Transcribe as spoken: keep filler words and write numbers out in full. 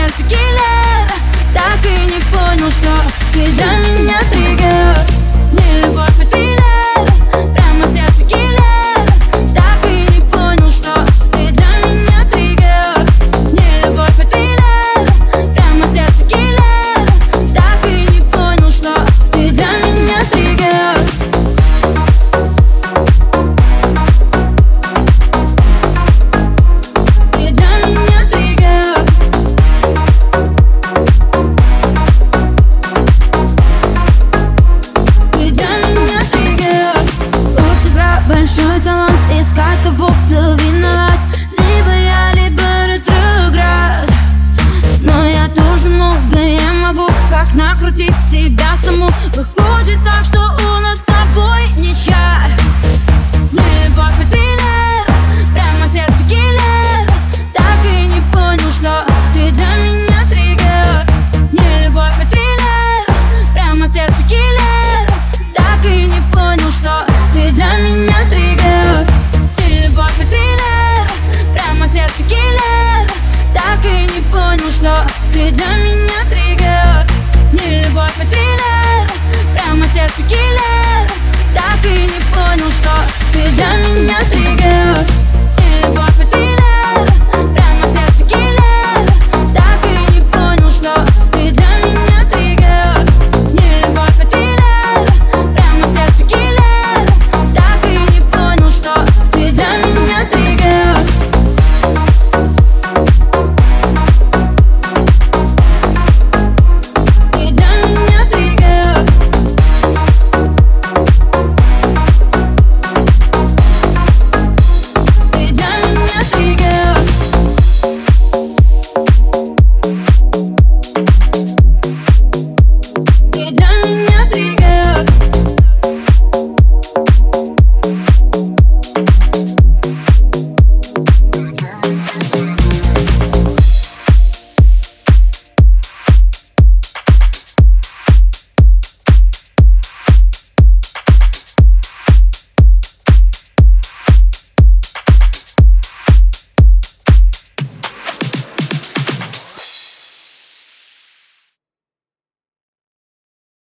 сердце киллер. Так и не понял, что ты для меня триггер. Не любовь, а триллер. Прямо сердце киллер. Так и не понял, что ты для меня триггер. Не любовь, а триллер. Прямо сердце киллер. Так и не понял, что ты для меня триггер. Большой талант искать того, кто виноват. Либо я, либо ретроград. Но я тоже многое могу, как накрутить себя саму. Выходит так, что у нас с тобой ничья. Не любовь, а триллер. Прямо сердце киллер. Так и не понял, что ты для меня триггер. Не любовь, а триллер. Прямо сердце киллер. Так и не понял, что ты для меня триггер. Не любовь, а триллер. Прямо сердце киллер. Так и не понял, что ты для меня триггер. Не любовь, а триллер. Прямо сердце киллер. Так и не понял, что ты для меня триггер.